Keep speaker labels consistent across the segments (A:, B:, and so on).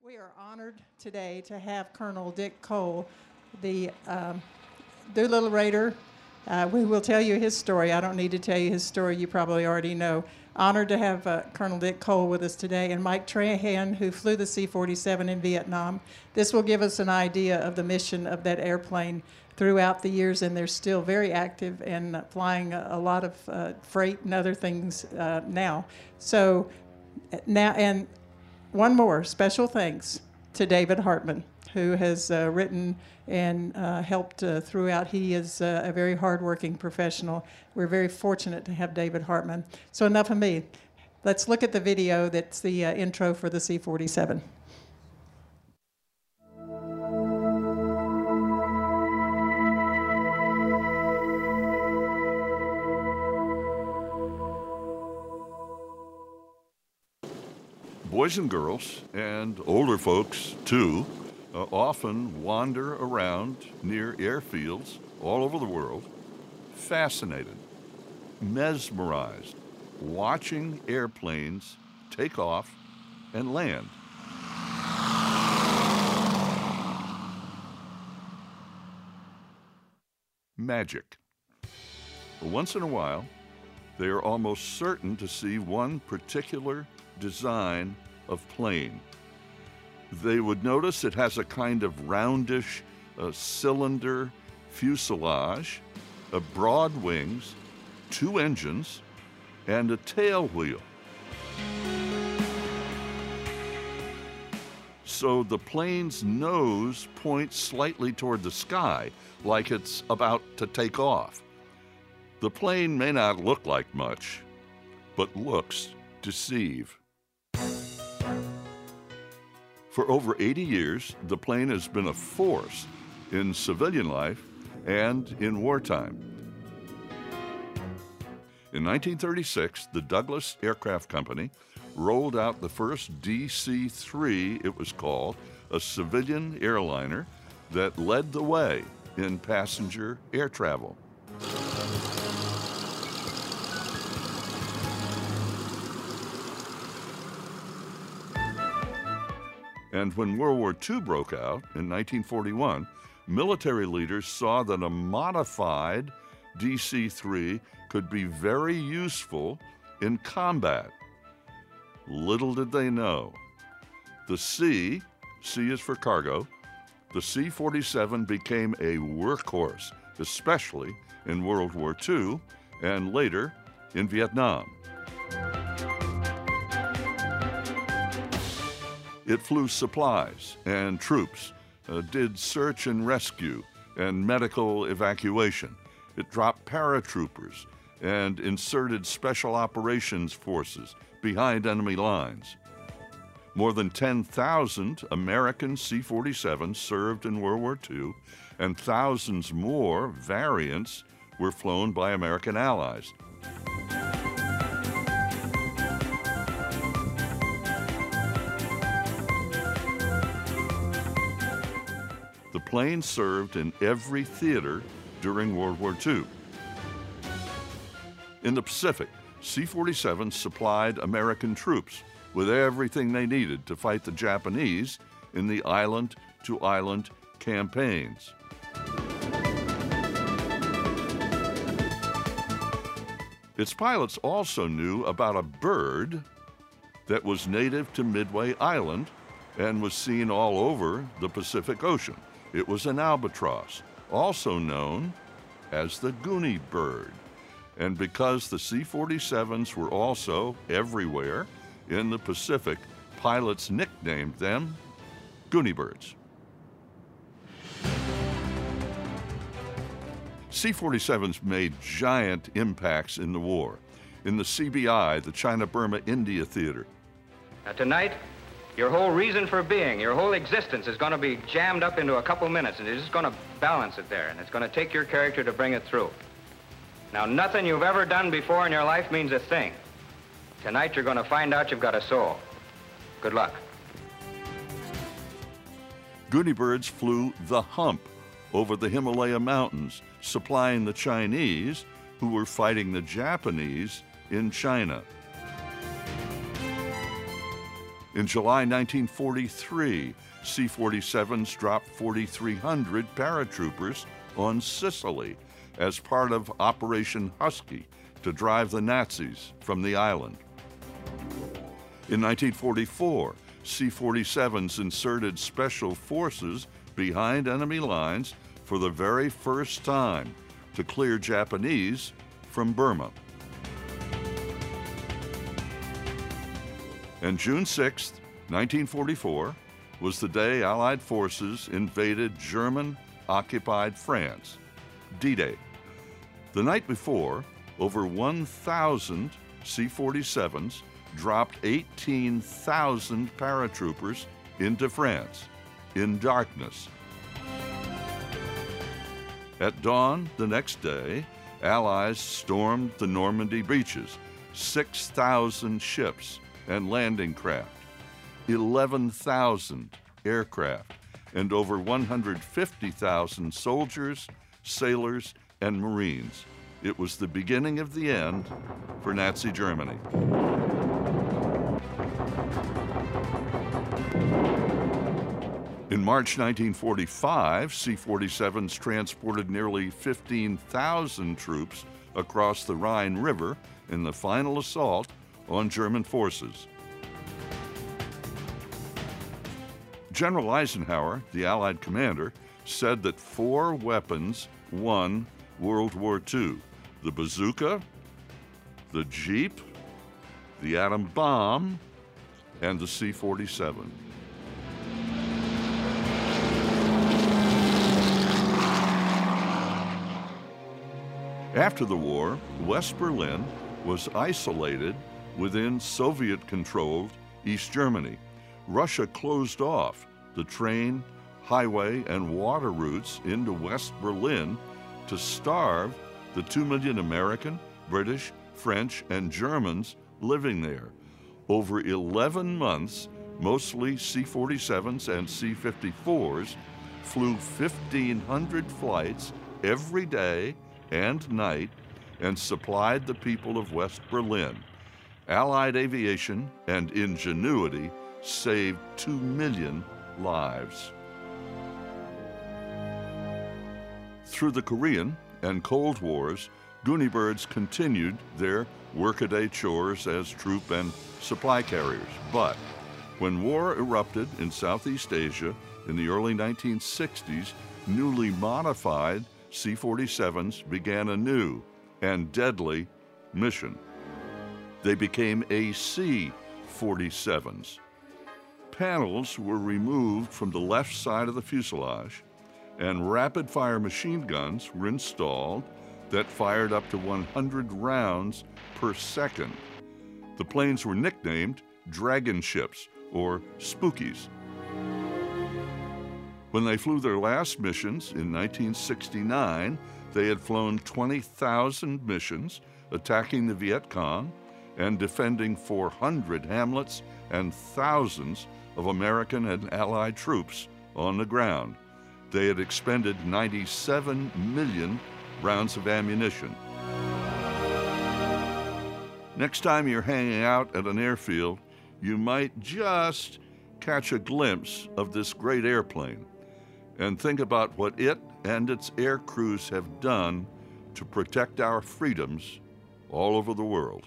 A: We are honored today to have Colonel Dick Cole, the Doolittle Raider. We will tell you his story. I don't need to tell you his story. You probably already know. Honored to have Colonel Dick Cole with us today, and Mike Trahan, who flew the C-47 in Vietnam. This will give us an idea of the mission of that airplane throughout the years, and they're still very active and flying a lot of freight and other things now. So now, and one more special thanks to David Hartman, who has written and helped throughout. He is a very hardworking professional. We're very fortunate to have David Hartman. So enough of me. Let's look at the video that's the intro for the C-47.
B: Boys and girls, and older folks too, often wander around near airfields all over the world, fascinated, mesmerized, watching airplanes take off and land. Magic. Once in a while, they are almost certain to see one particular design of plane. They would notice it has a kind of roundish cylinder fuselage, broad wings, 2 engines, and a tail wheel. So the plane's nose points slightly toward the sky, like it's about to take off. The plane may not look like much, but looks deceive. For over 80 years, the plane has been a force in civilian life and in wartime. In 1936, the Douglas Aircraft Company rolled out the first DC-3, it was called, a civilian airliner that led the way in passenger air travel. And when World War II broke out in 1941, military leaders saw that a modified DC-3 could be very useful in combat. Little did they know. The C is for cargo, the C-47 became a workhorse, especially in World War II and later in Vietnam. It flew supplies and troops, did search and rescue and medical evacuation. It dropped paratroopers and inserted special operations forces behind enemy lines. More than 10,000 American C-47s served in World War II, and thousands more variants were flown by American allies. The plane served in every theater during World War II. In the Pacific, C-47s supplied American troops with everything they needed to fight the Japanese in the island-to-island campaigns. Its pilots also knew about a bird that was native to Midway Island and was seen all over the Pacific Ocean. It was an albatross, also known as the Goonie bird. And because the C-47s were also everywhere in the Pacific, pilots nicknamed them Goonie birds. C-47s made giant impacts in the war. In the CBI, the China-Burma-India Theater.
C: Now tonight, your whole reason for being, your whole existence is going to be jammed up into a couple minutes, and you're just going to balance it there, and it's going to take your character to bring it through. Now, nothing you've ever done before in your life means a thing. Tonight, you're going to find out you've got a soul. Good luck.
B: Goonie birds flew the hump over the Himalaya Mountains, supplying the Chinese who were fighting the Japanese in China. In July 1943, C-47s dropped 4,300 paratroopers on Sicily as part of Operation Husky to drive the Nazis from the island. In 1944, C-47s inserted special forces behind enemy lines for the very first time to clear Japanese from Burma. And June 6, 1944, was the day Allied forces invaded German-occupied France, D-Day. The night before, over 1,000 C-47s dropped 18,000 paratroopers into France in darkness. At dawn the next day, Allies stormed the Normandy beaches, 6,000 ships and landing craft, 11,000 aircraft, and over 150,000 soldiers, sailors, and Marines. It was the beginning of the end for Nazi Germany. In March 1945, C-47s transported nearly 15,000 troops across the Rhine River in the final assault on German forces. General Eisenhower, the Allied commander, said that 4 weapons won World War II: the bazooka, the Jeep, the atom bomb, and the C-47. After the war, West Berlin was isolated within Soviet-controlled East Germany. Russia closed off the train, highway, and water routes into West Berlin to starve the 2 million American, British, French, and Germans living there. Over 11 months, mostly C-47s and C-54s flew 1,500 flights every day and night and supplied the people of West Berlin. Allied aviation and ingenuity saved 2 million lives. Through the Korean and Cold Wars, Goonie birds continued their workaday chores as troop and supply carriers. But when war erupted in Southeast Asia in the early 1960s, newly modified C-47s began a new and deadly mission. They became AC-47s. Panels were removed from the left side of the fuselage, and rapid-fire machine guns were installed that fired up to 100 rounds per second. The planes were nicknamed Dragon ships, or Spookies. When they flew their last missions in 1969, they had flown 20,000 missions, attacking the Viet Cong and defending 400 hamlets and thousands of American and Allied troops on the ground. They had expended 97 million rounds of ammunition. Next time you're hanging out at an airfield, you might just catch a glimpse of this great airplane and think about what it and its air crews have done to protect our freedoms all over the world.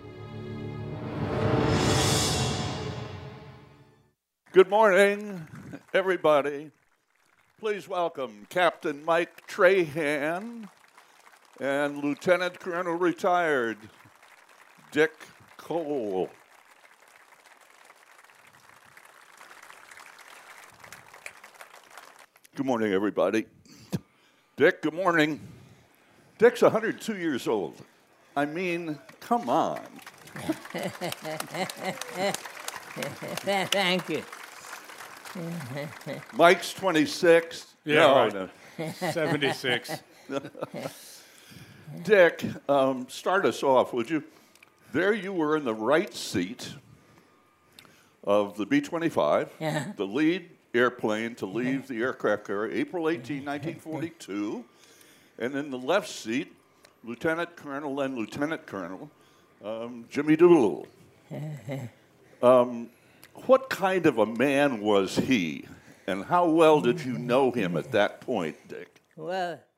D: Good morning, everybody. Please welcome Captain Mike Trahan and Lieutenant Colonel retired Dick Cole. Good morning, everybody. Dick, good morning. Dick's 102 years old. I mean, come on.
E: Thank you.
D: Mike's 26.
F: Yeah,
D: No.
F: 76.
D: Dick, start us off, would you? There you were in the right seat of the B-25,
E: Yeah.
D: the lead airplane to leave the aircraft carrier, April 18, 1942. And in the left seat, Lieutenant Colonel and Lieutenant Colonel Jimmy Doolittle. what kind of a man was he, and how well did you know him at that point, Dick?
E: Well,